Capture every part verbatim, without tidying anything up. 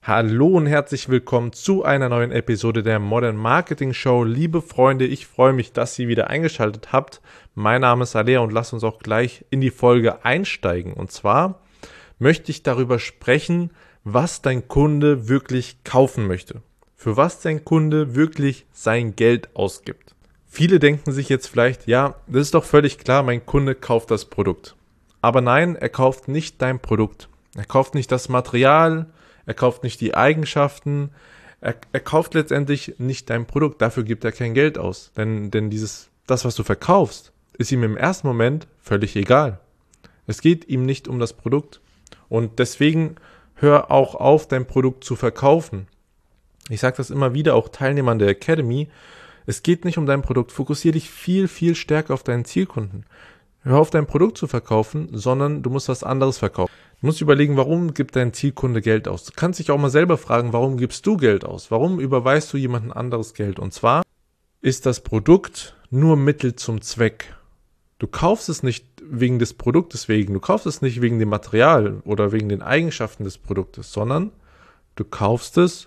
Hallo und herzlich willkommen zu einer neuen Episode der Modern Marketing Show. Liebe Freunde, ich freue mich, dass ihr wieder eingeschaltet habt. Mein Name ist Alea und lasst uns auch gleich in die Folge einsteigen. Und zwar möchte ich darüber sprechen, was dein Kunde wirklich kaufen möchte. Für was dein Kunde wirklich sein Geld ausgibt. Viele denken sich jetzt vielleicht, ja, das ist doch völlig klar, mein Kunde kauft das Produkt. Aber nein, er kauft nicht dein Produkt. Er kauft nicht das Material, er kauft nicht die Eigenschaften, er, er kauft letztendlich nicht dein Produkt, dafür gibt er kein Geld aus. Denn, denn dieses, das, was du verkaufst, ist ihm im ersten Moment völlig egal. Es geht ihm nicht um das Produkt. Und deswegen hör auch auf, dein Produkt zu verkaufen. Ich sage das immer wieder, auch Teilnehmern der Academy, es geht nicht um dein Produkt, fokussiere dich viel, viel stärker auf deinen Zielkunden. Hör auf, dein Produkt zu verkaufen, sondern du musst was anderes verkaufen. Du musst überlegen, warum gibt dein Zielkunde Geld aus. Du kannst dich auch mal selber fragen, warum gibst du Geld aus? Warum überweist du jemandem anderes Geld? Und zwar ist das Produkt nur Mittel zum Zweck. Du kaufst es nicht wegen des Produktes wegen, du kaufst es nicht wegen dem Material oder wegen den Eigenschaften des Produktes, sondern du kaufst es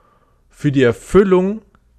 für die Erfüllung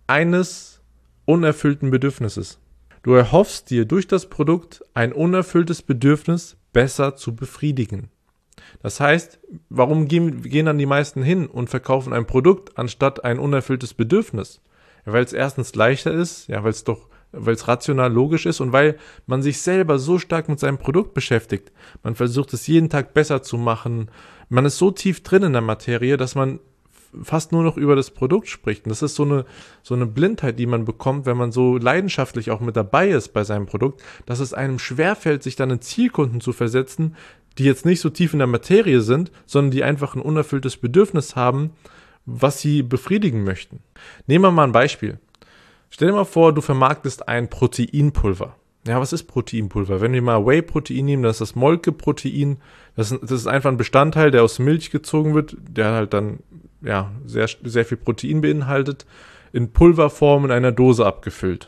eines unerfüllten Bedürfnisses. Du erhoffst dir durch das Produkt ein unerfülltes Bedürfnis besser zu befriedigen. Das heißt, warum gehen, gehen dann die meisten hin und verkaufen ein Produkt anstatt ein unerfülltes Bedürfnis? Ja, weil es erstens leichter ist, ja, weil es doch, weil es rational logisch ist und weil man sich selber so stark mit seinem Produkt beschäftigt. Man versucht es jeden Tag besser zu machen. Man ist so tief drin in der Materie, dass man fast nur noch über das Produkt spricht. Und das ist so eine, so eine Blindheit, die man bekommt, wenn man so leidenschaftlich auch mit dabei ist bei seinem Produkt, dass es einem schwerfällt, sich dann in Zielkunden zu versetzen, die jetzt nicht so tief in der Materie sind, sondern die einfach ein unerfülltes Bedürfnis haben, was sie befriedigen möchten. Nehmen wir mal ein Beispiel. Stell dir mal vor, du vermarktest ein Proteinpulver. Ja, was ist Proteinpulver? Wenn wir mal Whey-Protein nehmen, das ist das Molkeprotein. Das ist, das ist einfach ein Bestandteil, der aus Milch gezogen wird, der halt dann ja sehr, sehr viel Protein beinhaltet, in Pulverform in einer Dose abgefüllt.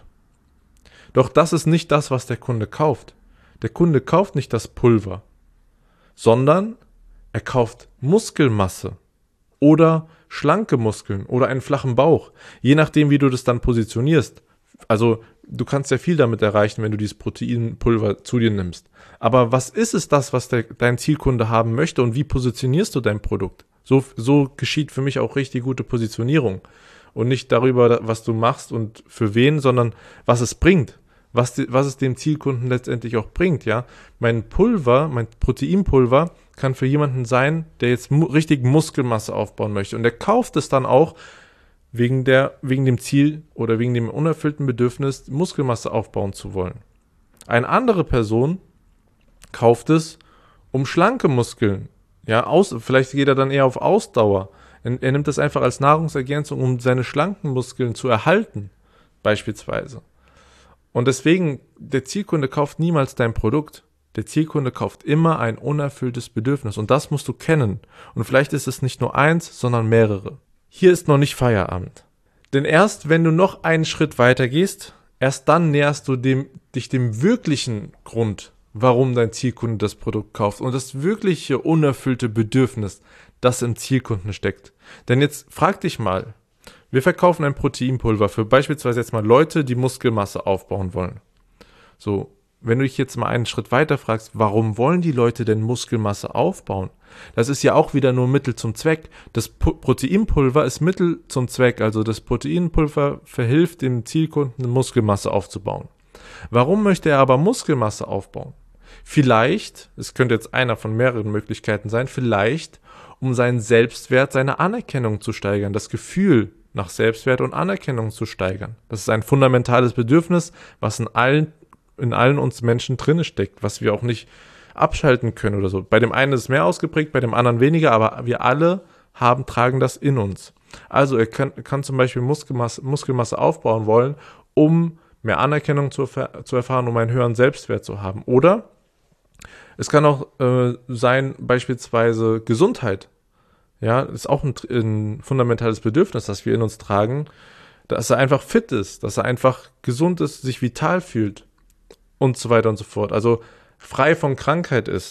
Doch das ist nicht das, was der Kunde kauft. Der Kunde kauft nicht das Pulver, sondern er kauft Muskelmasse oder schlanke Muskeln oder einen flachen Bauch, je nachdem, wie du das dann positionierst. Also du kannst ja viel damit erreichen, wenn du dieses Proteinpulver zu dir nimmst. Aber was ist es das, was der, dein Zielkunde haben möchte und wie positionierst du dein Produkt? So, so geschieht für mich auch richtig gute Positionierung. Und nicht darüber, was du machst und für wen, sondern was es bringt. Was, die, was es dem Zielkunden letztendlich auch bringt, ja. Mein Pulver, mein Proteinpulver kann für jemanden sein, der jetzt mu- richtig Muskelmasse aufbauen möchte. Und der kauft es dann auch wegen der, wegen dem Ziel oder wegen dem unerfüllten Bedürfnis, Muskelmasse aufbauen zu wollen. Eine andere Person kauft es, um schlanke Muskeln, ja, aus, vielleicht geht er dann eher auf Ausdauer. Er, er nimmt das einfach als Nahrungsergänzung, um seine schlanken Muskeln zu erhalten, beispielsweise. Und deswegen, der Zielkunde kauft niemals dein Produkt. Der Zielkunde kauft immer ein unerfülltes Bedürfnis. Und das musst du kennen. Und vielleicht ist es nicht nur eins, sondern mehrere. Hier ist noch nicht Feierabend. Denn erst wenn du noch einen Schritt weiter gehst, erst dann näherst du dem, dich dem wirklichen Grund, warum dein Zielkunde das Produkt kauft. Und das wirkliche unerfüllte Bedürfnis, das im Zielkunden steckt. Denn jetzt frag dich mal, wir verkaufen ein Proteinpulver für beispielsweise jetzt mal Leute, die Muskelmasse aufbauen wollen. So, wenn du dich jetzt mal einen Schritt weiter fragst, warum wollen die Leute denn Muskelmasse aufbauen? Das ist ja auch wieder nur Mittel zum Zweck. Das Proteinpulver ist Mittel zum Zweck, also das Proteinpulver verhilft dem Zielkunden, Muskelmasse aufzubauen. Warum möchte er aber Muskelmasse aufbauen? Vielleicht, es könnte jetzt einer von mehreren Möglichkeiten sein, vielleicht um seinen Selbstwert, seine Anerkennung zu steigern, das Gefühl nach Selbstwert und Anerkennung zu steigern. Das ist ein fundamentales Bedürfnis, was in allen, in allen uns Menschen drinne steckt, was wir auch nicht abschalten können oder so. Bei dem einen ist es mehr ausgeprägt, bei dem anderen weniger, aber wir alle haben, tragen das in uns. Also er kann, kann zum Beispiel Muskelmasse, Muskelmasse aufbauen wollen, um mehr Anerkennung zu, zu erfahren, um einen höheren Selbstwert zu haben. Oder es kann auch äh, sein, beispielsweise Gesundheit. Ja, das ist auch ein, ein fundamentales Bedürfnis, das wir in uns tragen, dass er einfach fit ist, dass er einfach gesund ist, sich vital fühlt und so weiter und so fort. Also frei von Krankheit ist.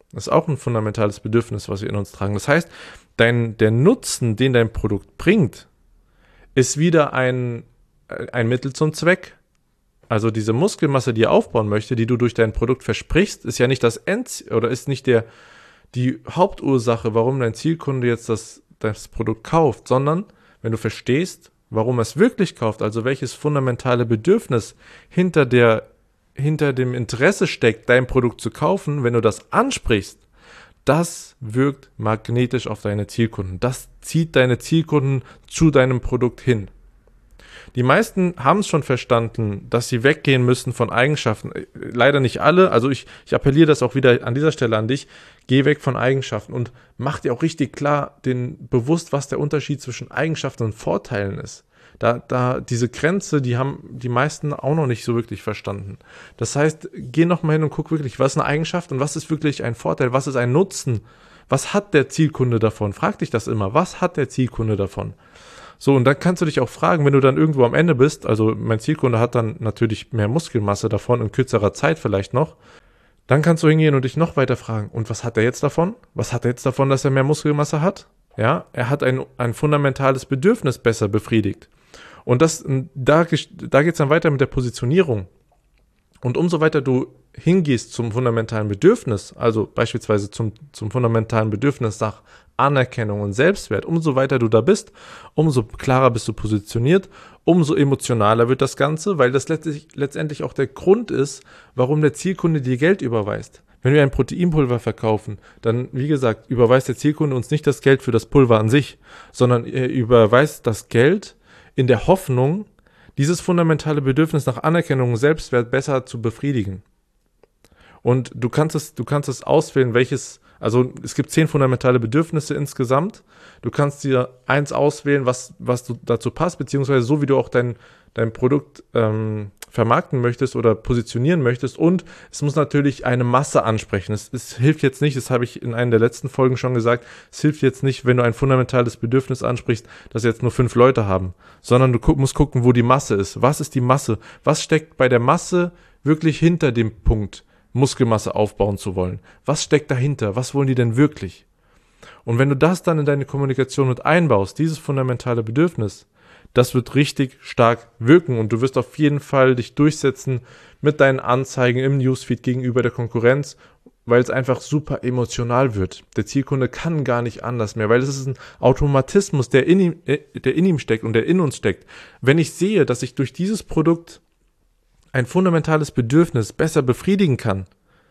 Das ist auch ein fundamentales Bedürfnis, was wir in uns tragen. Das heißt, dein, der Nutzen, den dein Produkt bringt, ist wieder ein, ein Mittel zum Zweck. Also diese Muskelmasse, die ihr aufbauen möchte, die du durch dein Produkt versprichst, ist ja nicht das End oder ist nicht der, die Hauptursache, warum dein Zielkunde jetzt das, das Produkt kauft, sondern wenn du verstehst, warum er es wirklich kauft, also welches fundamentale Bedürfnis hinter der hinter dem Interesse steckt, dein Produkt zu kaufen, wenn du das ansprichst, das wirkt magnetisch auf deine Zielkunden. Das zieht deine Zielkunden zu deinem Produkt hin. Die meisten haben es schon verstanden, dass sie weggehen müssen von Eigenschaften. Leider nicht alle, also ich, ich appelliere das auch wieder an dieser Stelle an dich. Geh weg von Eigenschaften und mach dir auch richtig klar den, bewusst, was der Unterschied zwischen Eigenschaften und Vorteilen ist. Da, da, diese Grenze, die haben die meisten auch noch nicht so wirklich verstanden. Das heißt, geh nochmal hin und guck wirklich, was ist eine Eigenschaft und was ist wirklich ein Vorteil, was ist ein Nutzen, was hat der Zielkunde davon? Frag dich das immer, was hat der Zielkunde davon? So, und dann kannst du dich auch fragen, wenn du dann irgendwo am Ende bist, also mein Zielkunde hat dann natürlich mehr Muskelmasse davon, in kürzerer Zeit vielleicht noch, dann kannst du hingehen und dich noch weiter fragen, und was hat er jetzt davon? Was hat er jetzt davon, dass er mehr Muskelmasse hat? Ja, er hat ein, ein fundamentales Bedürfnis besser befriedigt. Und das, da, da geht es dann weiter mit der Positionierung. Und umso weiter du hingehst zum fundamentalen Bedürfnis, also beispielsweise zum, zum fundamentalen Bedürfnis nach Anerkennung und Selbstwert, umso weiter du da bist, umso klarer bist du positioniert, umso emotionaler wird das Ganze, weil das letztlich, letztendlich auch der Grund ist, warum der Zielkunde dir Geld überweist. Wenn wir ein Proteinpulver verkaufen, dann, wie gesagt, überweist der Zielkunde uns nicht das Geld für das Pulver an sich, sondern er überweist das Geld in der Hoffnung, dieses fundamentale Bedürfnis nach Anerkennung und Selbstwert besser zu befriedigen. Und du kannst es, du kannst es auswählen, welches, also es gibt zehn fundamentale Bedürfnisse insgesamt. Du kannst dir eins auswählen, was, was du dazu passt, beziehungsweise so wie du auch dein, dein Produkt ähm, vermarkten möchtest oder positionieren möchtest. Und es muss natürlich eine Masse ansprechen. Es, es hilft jetzt nicht, das habe ich in einer der letzten Folgen schon gesagt, es hilft jetzt nicht, wenn du ein fundamentales Bedürfnis ansprichst, das jetzt nur fünf Leute haben, sondern du gu- musst gucken, wo die Masse ist. Was ist die Masse? Was steckt bei der Masse wirklich hinter dem Punkt, Muskelmasse aufbauen zu wollen? Was steckt dahinter? Was wollen die denn wirklich? Und wenn du das dann in deine Kommunikation mit einbaust, dieses fundamentale Bedürfnis, das wird richtig stark wirken und du wirst auf jeden Fall dich durchsetzen mit deinen Anzeigen im Newsfeed gegenüber der Konkurrenz, weil es einfach super emotional wird. Der Zielkunde kann gar nicht anders mehr, weil es ist ein Automatismus, der in ihm, der in ihm steckt und der in uns steckt. Wenn ich sehe, dass ich durch dieses Produkt ein fundamentales Bedürfnis besser befriedigen kann,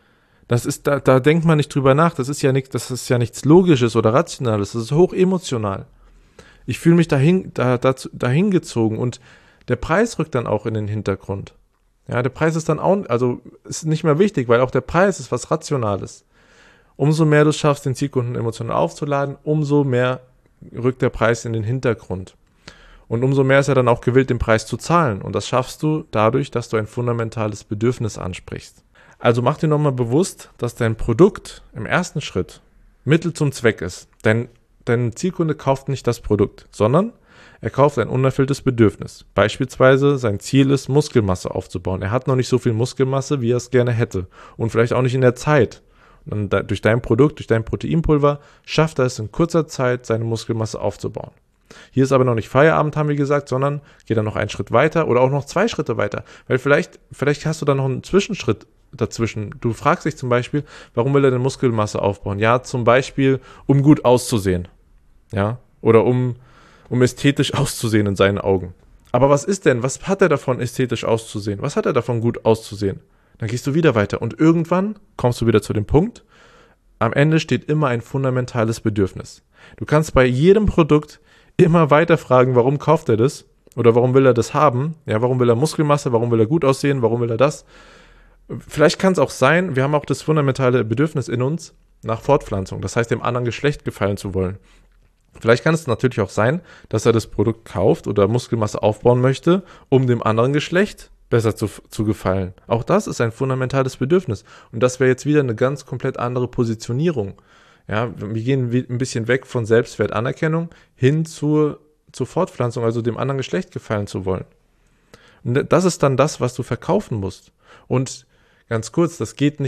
das ist, da, da denkt man nicht drüber nach, das ist ja nichts, das ist ja nichts Logisches oder Rationales, das ist hoch emotional. Ich fühle mich dahin, da, dazu, dahin gezogen und der Preis rückt dann auch in den Hintergrund. Ja, der Preis ist dann auch, also ist nicht mehr wichtig, weil auch der Preis ist was Rationales. Umso mehr du schaffst, den Zielkunden emotional aufzuladen, umso mehr rückt der Preis in den Hintergrund. Und umso mehr ist er dann auch gewillt, den Preis zu zahlen. Und das schaffst du dadurch, dass du ein fundamentales Bedürfnis ansprichst. Also mach dir nochmal bewusst, dass dein Produkt im ersten Schritt Mittel zum Zweck ist. Dein, dein Zielkunde kauft nicht das Produkt, sondern er kauft ein unerfülltes Bedürfnis. Beispielsweise sein Ziel ist, Muskelmasse aufzubauen. Er hat noch nicht so viel Muskelmasse, wie er es gerne hätte. Und vielleicht auch nicht in der Zeit. Und dann durch dein Produkt, durch dein Proteinpulver, schafft er es in kurzer Zeit, seine Muskelmasse aufzubauen. Hier ist aber noch nicht Feierabend, haben wir gesagt, sondern geht dann noch einen Schritt weiter oder auch noch zwei Schritte weiter. Weil vielleicht, vielleicht hast du dann noch einen Zwischenschritt dazwischen. Du fragst dich zum Beispiel, warum will er denn Muskelmasse aufbauen? Ja, zum Beispiel, um gut auszusehen. Ja, oder um, um ästhetisch auszusehen in seinen Augen. Aber was ist denn, was hat er davon, ästhetisch auszusehen? Was hat er davon, gut auszusehen? Dann gehst du wieder weiter und irgendwann kommst du wieder zu dem Punkt, am Ende steht immer ein fundamentales Bedürfnis. Du kannst bei jedem Produkt immer weiter fragen, warum kauft er das? Oder warum will er das haben? Ja, warum will er Muskelmasse? Warum will er gut aussehen? Warum will er das? Vielleicht kann es auch sein, wir haben auch das fundamentale Bedürfnis in uns nach Fortpflanzung. Das heißt, dem anderen Geschlecht gefallen zu wollen. Vielleicht kann es natürlich auch sein, dass er das Produkt kauft oder Muskelmasse aufbauen möchte, um dem anderen Geschlecht besser zu, zu gefallen. Auch das ist ein fundamentales Bedürfnis. Und das wäre jetzt wieder eine ganz komplett andere Positionierung. Ja, wir gehen ein bisschen weg von Selbstwertanerkennung hin zur, zur Fortpflanzung, also dem anderen Geschlecht gefallen zu wollen. Und das ist dann das, was du verkaufen musst. Und ganz kurz, das geht nicht,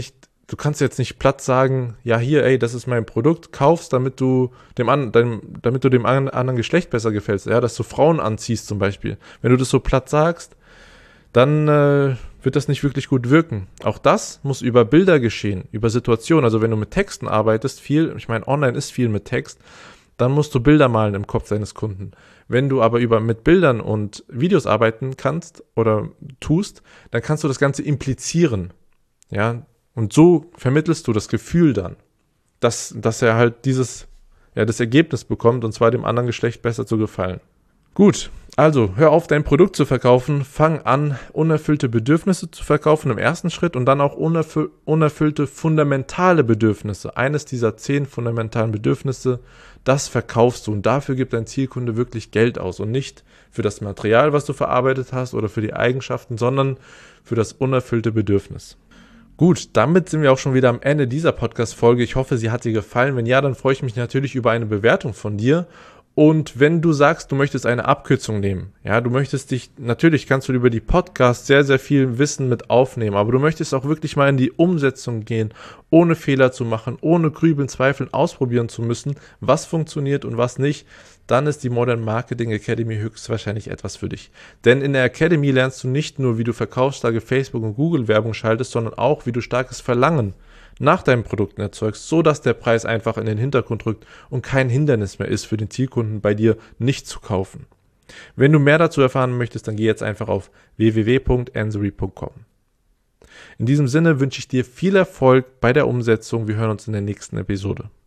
du kannst jetzt nicht platt sagen, ja hier, ey, das ist mein Produkt, kaufst, damit du dem, an, deinem, damit du dem anderen Geschlecht besser gefällst, ja, dass du Frauen anziehst zum Beispiel. Wenn du das so platt sagst, dann äh, wird das nicht wirklich gut wirken. Auch das muss über Bilder geschehen, über Situationen. Also wenn du mit Texten arbeitest, viel, ich meine, online ist viel mit Text, dann musst du Bilder malen im Kopf deines Kunden. Wenn du aber über mit Bildern und Videos arbeiten kannst oder tust, dann kannst du das Ganze implizieren. Ja, und so vermittelst du das Gefühl dann, dass, dass er halt dieses, ja, das Ergebnis bekommt, und zwar dem anderen Geschlecht besser zu gefallen. Gut, also hör auf, dein Produkt zu verkaufen, fang an, unerfüllte Bedürfnisse zu verkaufen im ersten Schritt und dann auch unerfü- unerfüllte fundamentale Bedürfnisse. Eines dieser zehn fundamentalen Bedürfnisse, das verkaufst du, und dafür gibt dein Zielkunde wirklich Geld aus und nicht für das Material, was du verarbeitet hast oder für die Eigenschaften, sondern für das unerfüllte Bedürfnis. Gut, damit sind wir auch schon wieder am Ende dieser Podcast-Folge. Ich hoffe, sie hat dir gefallen. Wenn ja, dann freue ich mich natürlich über eine Bewertung von dir. Und wenn du sagst, du möchtest eine Abkürzung nehmen, ja, du möchtest dich, natürlich kannst du über die Podcasts sehr, sehr viel Wissen mit aufnehmen, aber du möchtest auch wirklich mal in die Umsetzung gehen, ohne Fehler zu machen, ohne grübeln, zweifeln, ausprobieren zu müssen, was funktioniert und was nicht, dann ist die Modern Marketing Academy höchstwahrscheinlich etwas für dich. Denn in der Academy lernst du nicht nur, wie du verkaufsstarke Facebook- und Google-Werbung schaltest, sondern auch, wie du starkes Verlangen nach deinen Produkten erzeugst, so dass der Preis einfach in den Hintergrund rückt und kein Hindernis mehr ist für den Zielkunden, bei dir nicht zu kaufen. Wenn du mehr dazu erfahren möchtest, dann geh jetzt einfach auf w w w punkt ansory punkt com. In diesem Sinne wünsche ich dir viel Erfolg bei der Umsetzung. Wir hören uns in der nächsten Episode.